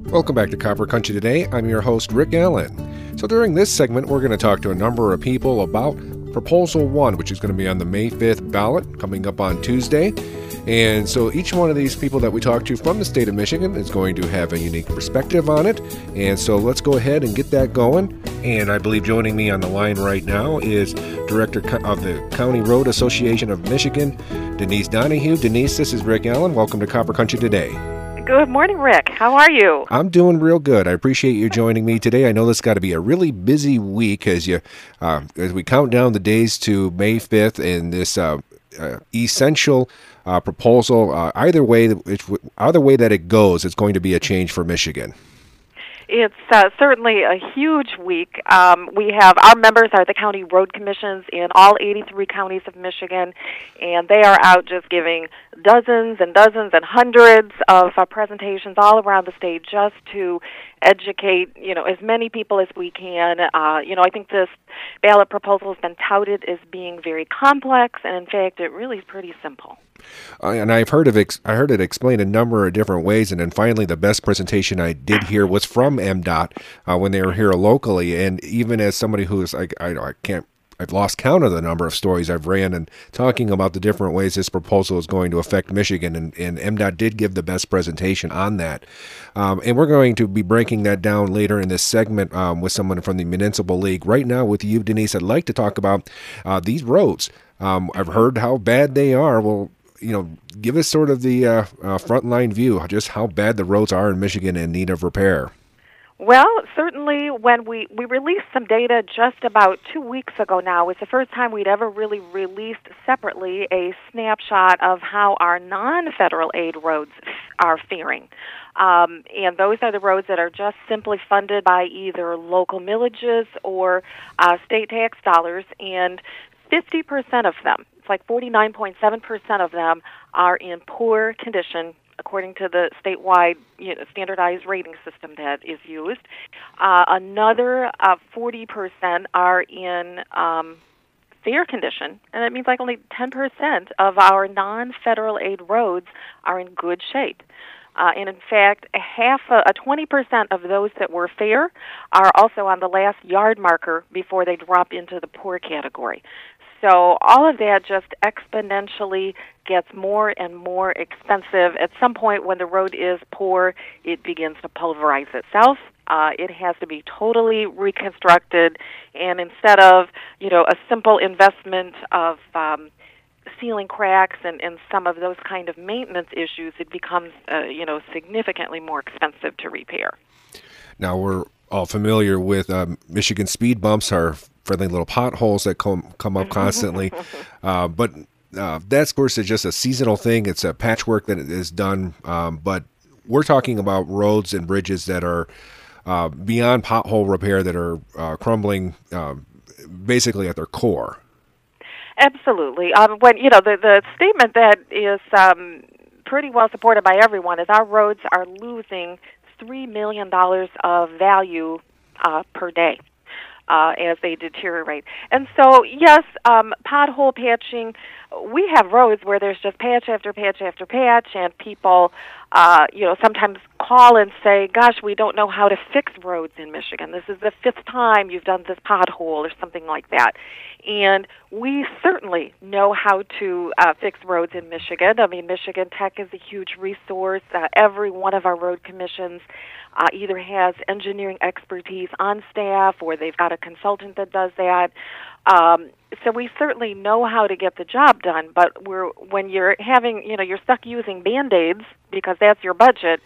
Welcome back to Copper Country Today. I'm your host, Rick Allen. So during this segment, we're going to talk to a number of people about Proposal 1, which is going to be on the May 5th ballot coming up on Tuesday. And so each one of these people that we talk to from the state of Michigan is going to have a unique perspective on it. And so let's go ahead and get that going. And I believe joining me on the line right now is Director of the County Road Association of Michigan, Denise Donahue. Denise, this is Rick Allen. Welcome to Copper Country Today. Good morning, Rick. How are you? I'm doing real good. I appreciate you joining me today. I know this got to be a really busy week as we count down the days to May 5th and this essential proposal. Either way that it goes, it's going to be a change for Michigan. It's certainly a huge week. We have our members are the county road commissions in all 83 counties of Michigan, and they are out just giving dozens and dozens and hundreds of presentations all around the state just to educate, as many people as we can. I think this ballot proposal has been touted as being very complex, and in fact, it really is pretty simple. And I heard it explained a number of different ways, and then finally the best presentation I did hear was from MDOT when they were here locally. And even as somebody who's I've lost count of the number of stories I've ran and talking about the different ways this proposal is going to affect Michigan, and MDOT did give the best presentation on that. And we're going to be breaking that down later in this segment with someone from the Municipal League. Right now with you, Denise, I'd like to talk about these roads. I've heard how bad they are. Well, give us sort of the frontline view, just how bad the roads are in Michigan in need of repair. Well, certainly when we released some data just about 2 weeks ago now, it's the first time we'd ever really released separately a snapshot of how our non-federal aid roads are faring. And those are the roads that are just simply funded by either local millages or state tax dollars, and 50% of them, it's like 49.7% of them, are in poor condition according to the statewide standardized rating system that is used. Another 40% are in fair condition, and that means like only 10% of our non-federal aid roads are in good shape. And in fact, 20% of those that were fair are also on the last yard marker before they drop into the poor category. So all of that just exponentially gets more and more expensive. At some point when the road is poor, it begins to pulverize itself. It has to be totally reconstructed, and instead of, a simple investment of sealing cracks and some of those kind of maintenance issues, it becomes, significantly more expensive to repair. Now, we're all familiar with Michigan speed bumps, are friendly little potholes that come up constantly. But that's, of course, is just a seasonal thing. It's a patchwork that is done. But we're talking about roads and bridges that are beyond pothole repair, that are crumbling basically at their core. Absolutely. When the statement that is pretty well supported by everyone is our roads are losing $3 million of value per day as they deteriorate. And so, yes, pothole patching, we have roads where there's just patch after patch after patch, and people, sometimes call and say, gosh, we don't know how to fix roads in Michigan. This is the 5th time you've done this pothole or something like that. And we certainly know how to fix roads in Michigan. I mean, Michigan Tech is a huge resource. Every one of our road commissions either has engineering expertise on staff or they've got a consultant that does that. So we certainly know how to get the job done, but when you're you're stuck using Band-Aids because that's your budget,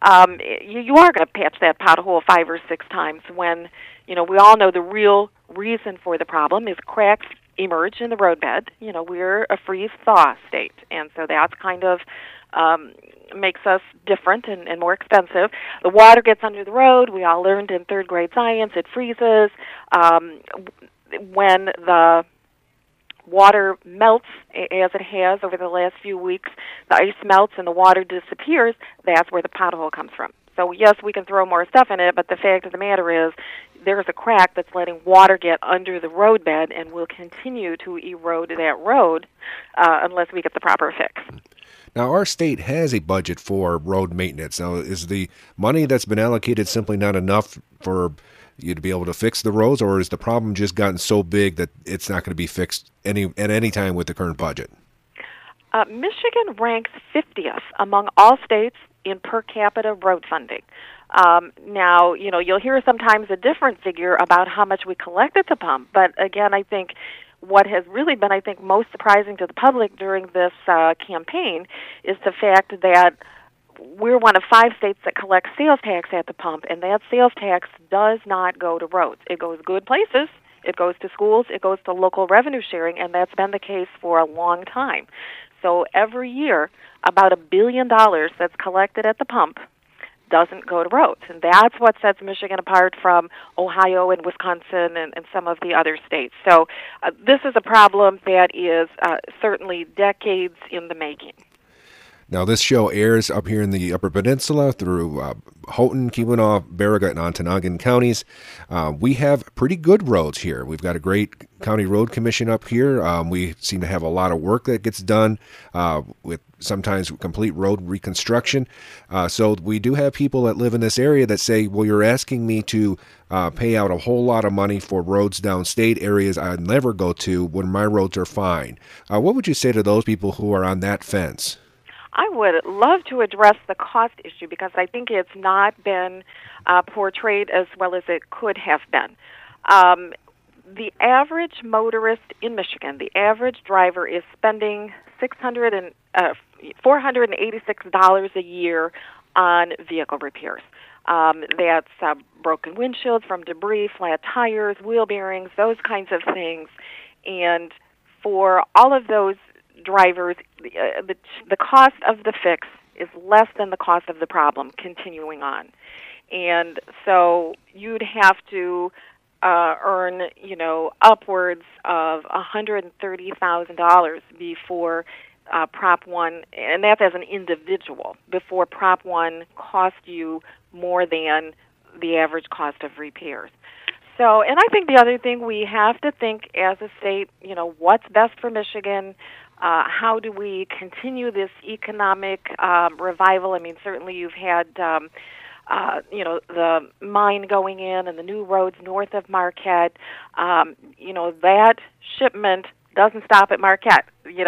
you are going to patch that pothole 5 or 6 times when, we all know the real reason for the problem is cracks emerge in the roadbed. We're a freeze-thaw state, and so that's kind of makes us different and more expensive. The water gets under the road. We all learned in 3rd grade science it freezes. When the water melts, as it has over the last few weeks, the ice melts and the water disappears, that's where the pothole comes from. So yes, we can throw more stuff in it, but the fact of the matter is there's a crack that's letting water get under the roadbed and will continue to erode that road unless we get the proper fix. Now, our state has a budget for road maintenance. Now, is the money that's been allocated simply not enough for you to be able to fix the roads, or is the problem just gotten so big that it's not going to be fixed at any time with the current budget? Michigan ranks 50th among all states in per capita road funding. Now, you'll hear sometimes a different figure about how much we collect at the pump, but again, I think what has really been, most surprising to the public during this campaign is the fact that we're one of 5 states that collects sales tax at the pump, and that sales tax does not go to roads. It goes good places. It goes to schools. It goes to local revenue sharing, and that's been the case for a long time. So every year, about $1 billion that's collected at the pump doesn't go to roads. And that's what sets Michigan apart from Ohio and Wisconsin and some of the other states. So this is a problem that is certainly decades in the making. Now, this show airs up here in the Upper Peninsula through Houghton, Keweenaw, Baraga, and Ontonagon counties. We have pretty good roads here. We've got a great county road commission up here. We seem to have a lot of work that gets done with sometimes complete road reconstruction. So we do have people that live in this area that say, well, you're asking me to pay out a whole lot of money for roads downstate, areas I'd never go to when my roads are fine. What would you say to those people who are on that fence? I would love to address the cost issue because I think it's not been portrayed as well as it could have been. The average motorist in Michigan, the average driver, is spending $486 a year on vehicle repairs. That's broken windshields from debris, flat tires, wheel bearings, those kinds of things. And for all of those drivers, the cost of the fix is less than the cost of the problem continuing on. And so you'd have to earn, upwards of $130,000 before Prop 1, and that's as an individual, before Prop 1 cost you more than the average cost of repairs. So, and I think the other thing we have to think as a state, what's best for Michigan? How do we continue this economic revival? I mean, certainly you've had, the mine going in and the new roads north of Marquette. That shipment doesn't stop at Marquette.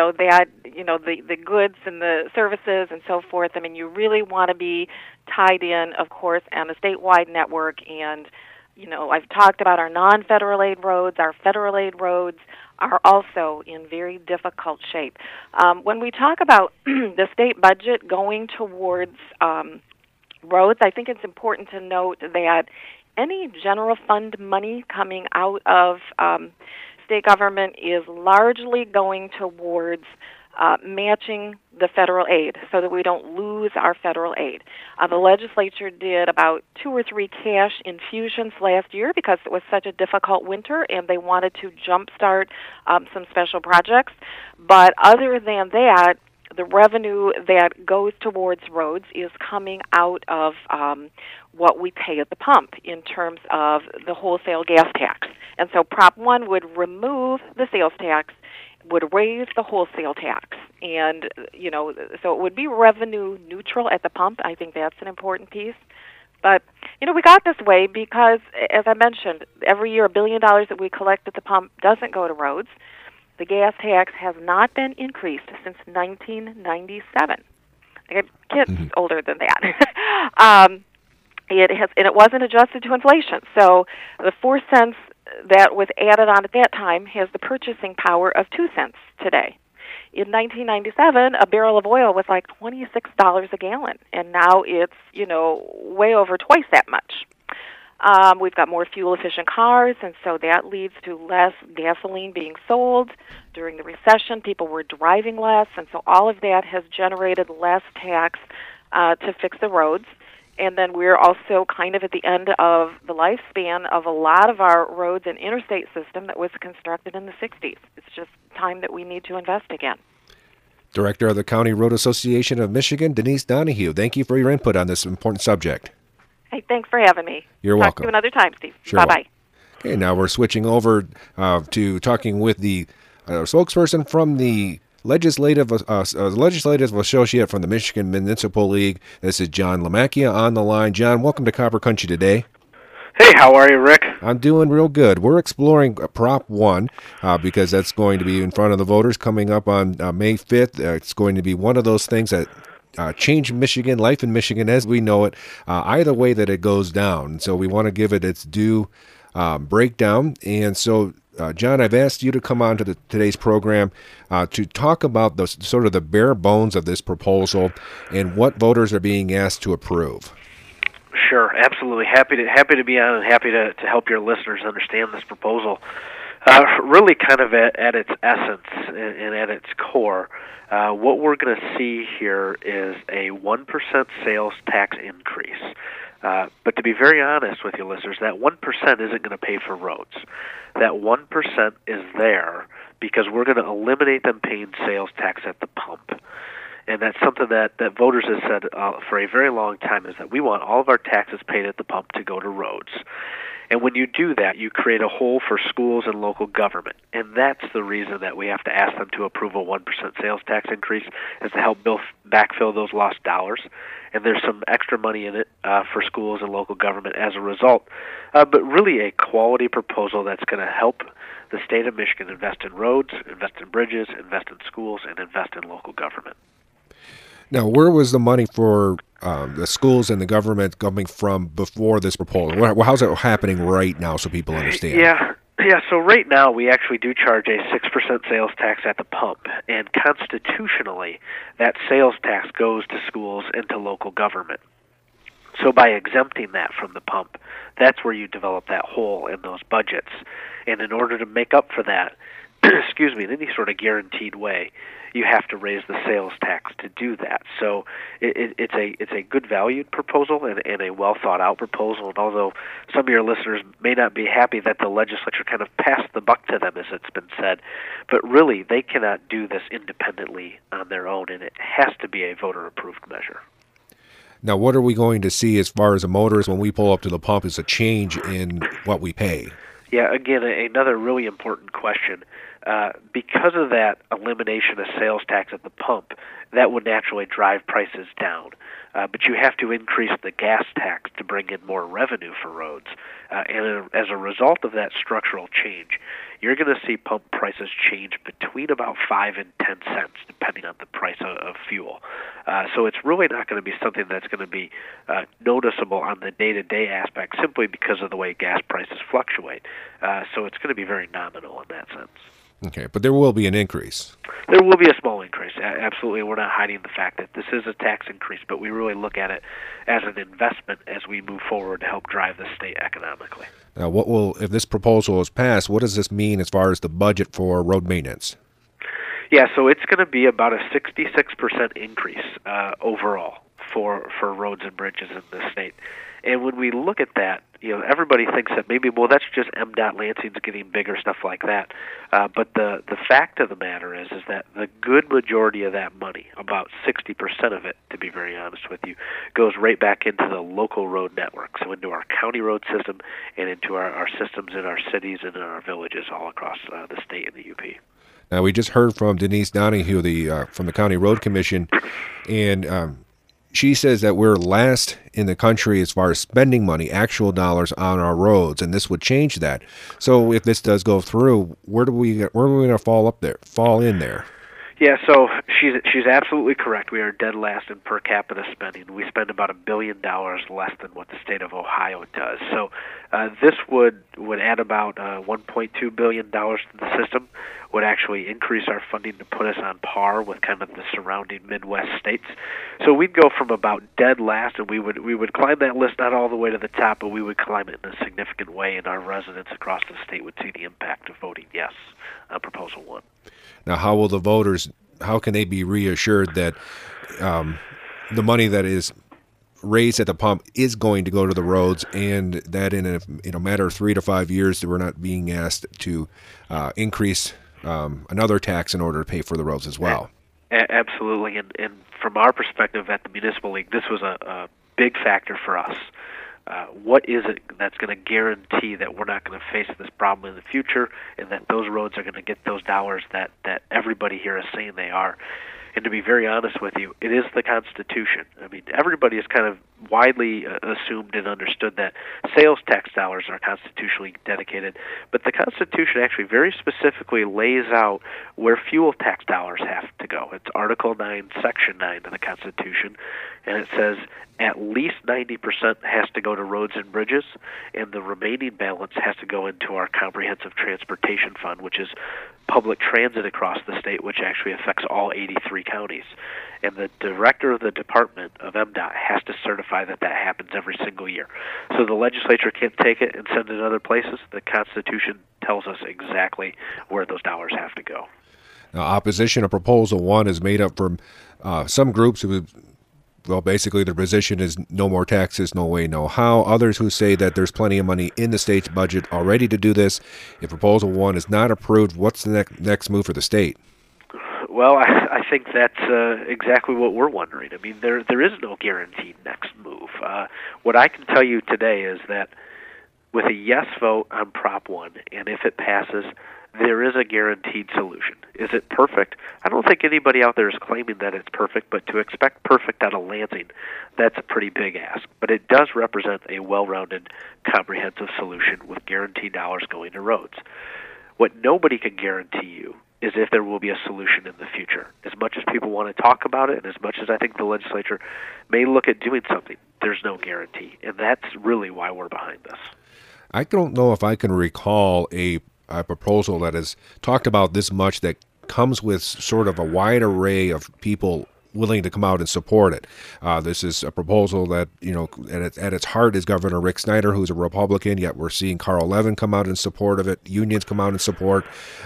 The goods and the services and so forth. I mean, you really want to be tied in, of course, on a statewide network. And, I've talked about our non-federal aid roads. Our federal aid roads are also in very difficult shape. When we talk about the state budget going towards roads, I think it's important to note that any general fund money coming out of state government is largely going towards matching the federal aid so that we don't lose our federal aid. The legislature did about 2 or 3 cash infusions last year because it was such a difficult winter and they wanted to jumpstart some special projects. But other than that, the revenue that goes towards roads is coming out of what we pay at the pump in terms of the wholesale gas tax. And so Prop 1 would remove the sales tax, would raise the wholesale tax. And, so it would be revenue neutral at the pump. I think that's an important piece. But, we got this way because, as I mentioned, every year $1 billion that we collect at the pump doesn't go to roads. The gas tax has not been increased since 1997. I got kids older than that. It wasn't adjusted to inflation. So the 4 cents that was added on at that time has the purchasing power of 2 cents today. In 1997, a barrel of oil was like $26 a gallon, and now it's, way over twice that much. We've got more fuel-efficient cars, and so that leads to less gasoline being sold. During the recession, people were driving less, and so all of that has generated less tax to fix the roads. And then we're also kind of at the end of the lifespan of a lot of our roads and interstate system that was constructed in the 60s. It's just time that we need to invest again. Director of the County Road Association of Michigan, Denise Donahue, thank you for your input on this important subject. Hey, thanks for having me. You're welcome. Talk to you another time, Steve. Sure. Bye-bye. Okay, now we're switching over to talking with the spokesperson from the legislative associate from the Michigan Municipal League. This is John Lamacchia on the line. John, welcome to Copper Country today. Hey, how are you, Rick? I'm doing real good. We're exploring Prop 1 because that's going to be in front of the voters coming up on May 5th. It's going to be one of those things that change Michigan, life in Michigan as we know it, either way that it goes down. So we want to give it its due breakdown. And so, John, I've asked you to come on to today's program to talk about the sort of the bare bones of this proposal and what voters are being asked to approve. Sure, absolutely. Happy to be on and happy to help your listeners understand this proposal. Really kind of at its essence and at its core, what we're going to see here is a 1% sales tax increase. But to be very honest with you listeners, that 1% isn't going to pay for roads. That 1% is there because we're going to eliminate them paying sales tax at the pump. And that's something that voters have said for a very long time, is that we want all of our taxes paid at the pump to go to roads. And when you do that, you create a hole for schools and local government. And that's the reason that we have to ask them to approve a 1% sales tax increase, is to help backfill those lost dollars. And there's some extra money in it for schools and local government as a result. But really a quality proposal that's going to help the state of Michigan invest in roads, invest in bridges, invest in schools, and invest in local government. Now, where was the money for the schools and the government coming from before this proposal? How's it happening right now so people understand? Yeah. So right now we actually do charge a 6% sales tax at the pump, and constitutionally that sales tax goes to schools and to local government. So by exempting that from the pump, that's where you develop that hole in those budgets. And in order to make up for that, in any sort of guaranteed way, you have to raise the sales tax to do that. So it's a good valued proposal and a well thought out proposal. And although some of your listeners may not be happy that the legislature kind of passed the buck to them, as it's been said, but really they cannot do this independently on their own, and it has to be a voter approved measure. Now, what are we going to see as far as the motorists when we pull up to the pump is a change in what we pay? Yeah, again, another really important question. Because of that elimination of sales tax at the pump, that would naturally drive prices down. But you have to increase the gas tax to bring in more revenue for roads. And as a result of that structural change, you're going to see pump prices change between about 5 and 10 cents, depending on the price of fuel. So it's really not going to be something that's going to be noticeable on the day-to-day aspect, simply because of the way gas prices fluctuate. So it's going to be very nominal in that sense. Okay, but there will be an increase. There will be a small increase. Absolutely. We're not hiding the fact that this is a tax increase, but we really look at it as an investment as we move forward to help drive the state economically. Now, if this proposal is passed, what does this mean as far as the budget for road maintenance? Yeah, so it's going to be about a 66% increase overall for roads and bridges in the state. And when we look at that, everybody thinks that maybe, that's just MDOT Lansing's getting bigger, stuff like that. But the fact of the matter is that the good majority of that money, about 60% of it, to be very honest with you, goes right back into the local road network, so into our county road system and into our systems in our cities and in our villages all across the state and the UP. Now, we just heard from Denise Donahue, from the County Road Commission, and she says that we're last in the country as far as spending money, actual dollars on our roads, and this would change that. So if this does go through, where are we going to fall in there? Yeah, so she's absolutely correct. We are dead last in per capita spending. We spend about $1 billion less than what the state of Ohio does. So this would add about $1.2 billion to the system, would actually increase our funding to put us on par with kind of the surrounding Midwest states. So we'd go from about dead last, and we would climb that list, not all the way to the top, but we would climb it in a significant way, and our residents across the state would see the impact of voting yes on Proposal 1. Now, how can they be reassured that the money that is raised at the pump is going to go to the roads, and that in a matter of 3 to 5 years that we're not being asked to increase another tax in order to pay for the roads as well? Absolutely, and from our perspective at the Municipal League, this was a big factor for us. what is it that's going to guarantee that we're not going to face this problem in the future, and that those roads are going to get those dollars that everybody here is saying they are? And to be very honest with you, it is the Constitution. I mean, everybody has kind of widely assumed and understood that sales tax dollars are constitutionally dedicated, but the Constitution actually very specifically lays out where fuel tax dollars have to go. It's Article 9, Section 9 of the Constitution, and it says at least 90% has to go to roads and bridges, and the remaining balance has to go into our Comprehensive Transportation Fund, which is public transit across the state, which actually affects all 83 counties. And the director of the department of MDOT has to certify that that happens every single year. So the legislature can't take it and send it other places. The Constitution tells us exactly where those dollars have to go. Now, opposition to Proposal 1 is made up from some groups who, well, basically their position is no more taxes, no way, no how. Others who say that there's plenty of money in the state's budget already to do this. If Proposal 1 is not approved, what's the next move for the state? Well, I think that's exactly what we're wondering. I mean, there is no guaranteed next move. What I can tell you today is that with a yes vote on Prop 1, and if it passes, there is a guaranteed solution. Is it perfect? I don't think anybody out there is claiming that it's perfect, but to expect perfect out of Lansing, that's a pretty big ask. But it does represent a well-rounded, comprehensive solution with guaranteed dollars going to roads. What nobody can guarantee you is if there will be a solution in the future. As much as people want to talk about it, and as much as I think the legislature may look at doing something, there's no guarantee. And that's really why we're behind this. I don't know if I can recall a proposal that has talked about this much that comes with sort of a wide array of people willing to come out and support it. This is a proposal that, you know, at its heart is Governor Rick Snyder, who's a Republican, yet we're seeing Carl Levin come out in support of it, unions come out in support.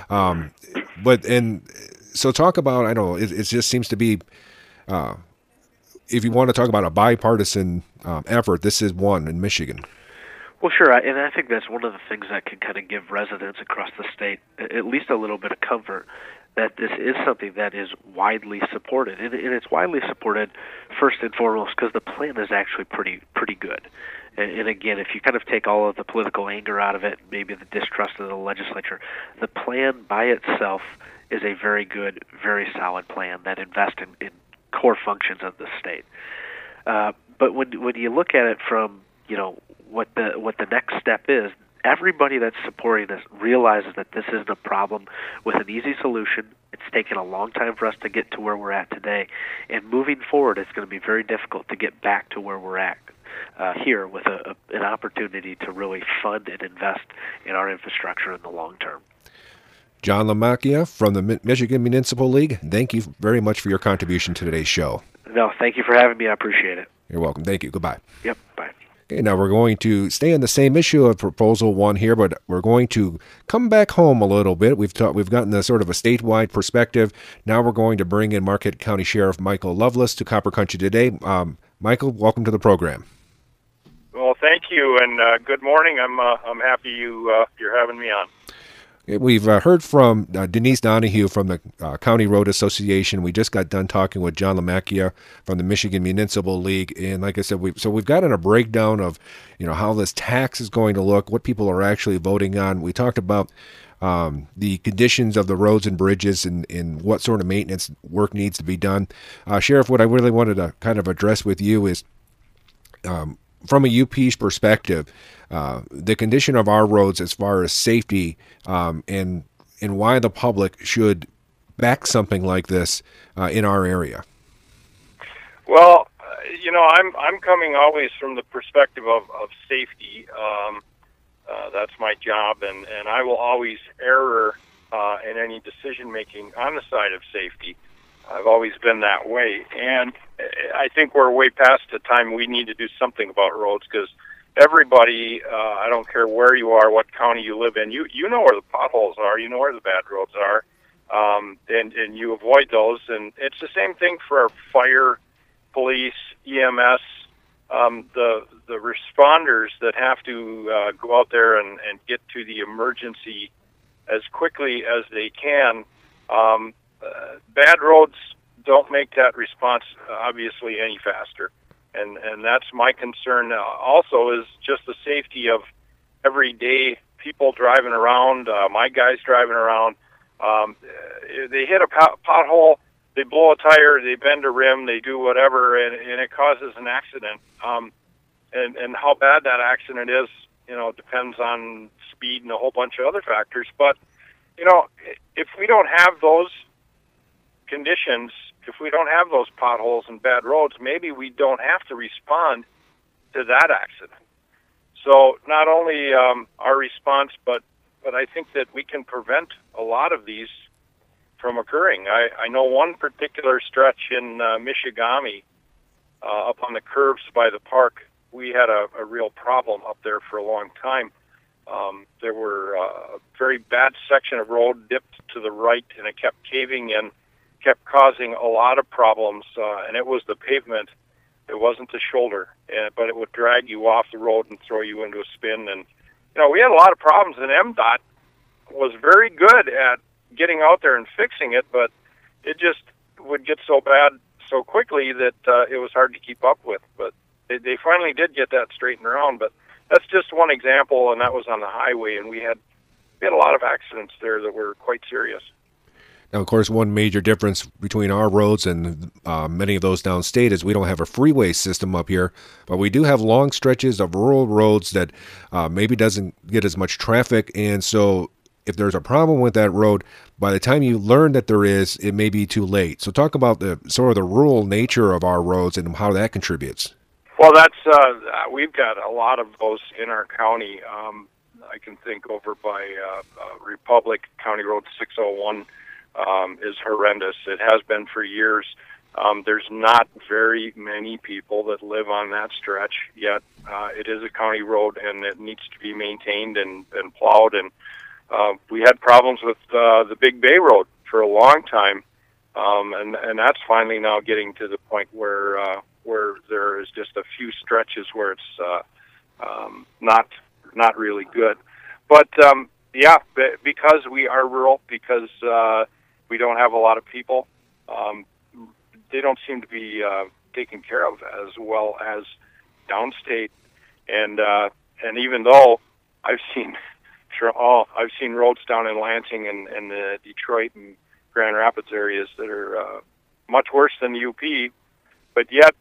So talk about, I don't know, it just seems to be, if you want to talk about a bipartisan effort, this is one in Michigan. Well, sure, and I think that's one of the things that can kind of give residents across the state at least a little bit of comfort that this is something that is widely supported. And it's widely supported first and foremost because the plan is actually pretty good. And again, if you kind of take all of the political anger out of it, maybe the distrust of the legislature, the plan by itself is a very good, very solid plan that invests in core functions of the state. But when you look at it from, you know, what the next step is, everybody that's supporting this realizes that this isn't a problem with an easy solution. It's taken a long time for us to get to where we're at today. And moving forward, it's going to be very difficult to get back to where we're at here with an opportunity to really fund and invest in our infrastructure in the long term. John LaMacchia from the Michigan Municipal League, thank you very much for your contribution to today's show. No, thank you for having me. I appreciate it. You're welcome. Thank you. Goodbye. Yep, bye. Okay, now we're going to stay on the same issue of Proposal 1 here, but we're going to come back home a little bit. We've gotten the sort of a statewide perspective. Now we're going to bring in Marquette County Sheriff Michael Loveless to Copper Country today. Michael, welcome to the program. Well, thank you, and good morning. I'm happy you're having me on. We've heard from Denise Donahue from the County Road Association. We just got done talking with John LaMacchia from the Michigan Municipal League, and like I said, we've gotten a breakdown of, you know, how this tax is going to look, what people are actually voting on. We talked about the conditions of the roads and bridges and what sort of maintenance work needs to be done. Sheriff, what I really wanted to kind of address with you is, from a UP's perspective, the condition of our roads as far as safety and why the public should back something like this in our area. Well, you know, I'm coming always from the perspective of safety. That's my job, and I will always err in any decision making on the side of safety. I've always been that way, and I think we're way past the time we need to do something about roads, because everybody, I don't care where you are, what county you live in, you know where the potholes are, you know where the bad roads are, and you avoid those. And it's the same thing for our fire, police, EMS, the responders that have to go out there and get to the emergency as quickly as they can. Bad roads don't make that response obviously any faster. And that's my concern. Also, is just the safety of everyday people driving around. My guys driving around. They hit a pothole, they blow a tire, they bend a rim, they do whatever, and it causes an accident. And how bad that accident is, depends on speed and a whole bunch of other factors. But, if we don't have those conditions, if we don't have those potholes and bad roads, maybe we don't have to respond to that accident. So not only our response, but I think that we can prevent a lot of these from occurring. I know one particular stretch in Michigami, up on the curves by the park, we had a real problem up there for a long time. There were a very bad section of road dipped to the right, and it kept caving in, kept causing a lot of problems, and it was the pavement. It wasn't the shoulder, but it would drag you off the road and throw you into a spin. And, we had a lot of problems, and MDOT was very good at getting out there and fixing it, but it just would get so bad so quickly that it was hard to keep up with. But they finally did get that straightened around. But that's just one example, and that was on the highway, and we had a lot of accidents there that were quite serious. Now, of course, one major difference between our roads and many of those downstate is we don't have a freeway system up here, but we do have long stretches of rural roads that maybe doesn't get as much traffic. And so if there's a problem with that road, by the time you learn that there is, it may be too late. So talk about the sort of the rural nature of our roads and how that contributes. Well, that's we've got a lot of those in our county. I can think over by Republic, County Road 601. Is horrendous. It has been for years. There's not very many people that live on that stretch yet. It is a county road, and it needs to be maintained and plowed. And we had problems with the Big Bay Road for a long time, and that's finally now getting to the point where there is just a few stretches where it's not really good. But because we are rural, because we don't have a lot of people, they don't seem to be taken care of as well as downstate. And even though I've seen roads down in Lansing and the Detroit and Grand Rapids areas that are much worse than the UP, but yet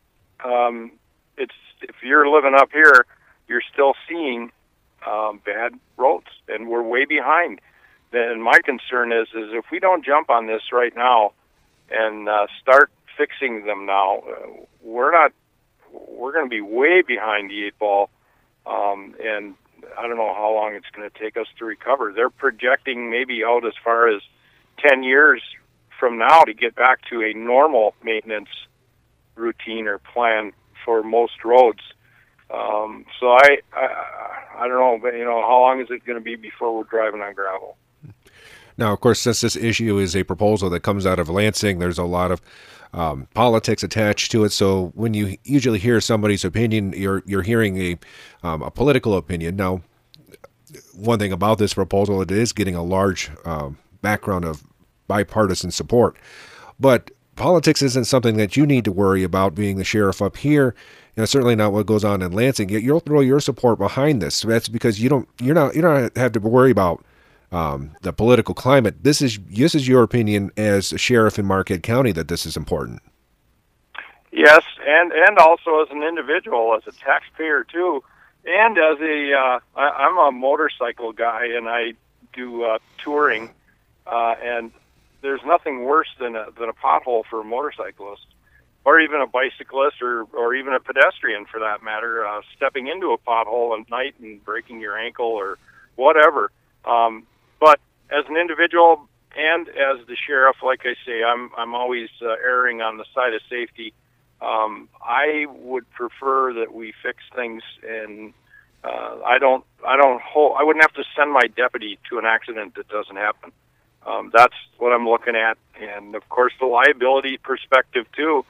if you're living up here, you're still seeing bad roads, and we're way behind. Then my concern is if we don't jump on this right now and start fixing them now, we're going to be way behind the eight ball, and I don't know how long it's going to take us to recover. They're projecting maybe out as far as 10 years from now to get back to a normal maintenance routine or plan for most roads. So I don't know, but how long is it going to be before we're driving on gravel? Now, of course, since this issue is a proposal that comes out of Lansing, there's a lot of politics attached to it. So when you usually hear somebody's opinion, you're hearing a political opinion. Now, one thing about this proposal, it is getting a large background of bipartisan support, but politics isn't something that you need to worry about being the sheriff up here. Certainly not what goes on in Lansing. You'll throw your support behind this. So that's because you don't have to worry about the political climate. This is your opinion as a sheriff in Marquette County that this is important. Yes, and also as an individual, as a taxpayer too, and as I'm a motorcycle guy, and I do touring, and there's nothing worse than a pothole for a motorcyclist, or even a bicyclist, or even a pedestrian for that matter, stepping into a pothole at night and breaking your ankle or whatever. But as an individual and as the sheriff, like I say, I'm always erring on the side of safety. I would prefer that we fix things, and I wouldn't have to send my deputy to an accident that doesn't happen. That's what I'm looking at, and of course the liability perspective too.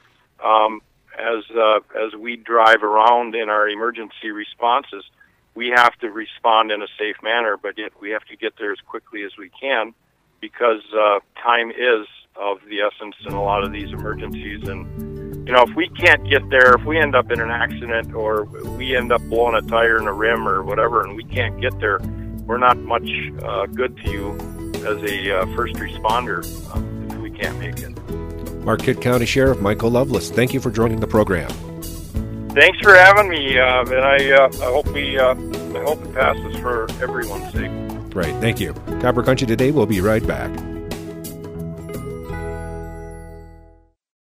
As we drive around in our emergency responses, we have to respond in a safe manner, but yet we have to get there as quickly as we can, because time is of the essence in a lot of these emergencies, and if we can't get there, if we end up in an accident or we end up blowing a tire in a rim or whatever, and we can't get there, we're not much good to you as a first responder if we can't make it. Marquette County Sheriff Michael Loveless, thank you for joining the program. Thanks for having me, and I hope it passes for everyone's sake. Right, thank you. Copper Country Today, we'll be right back.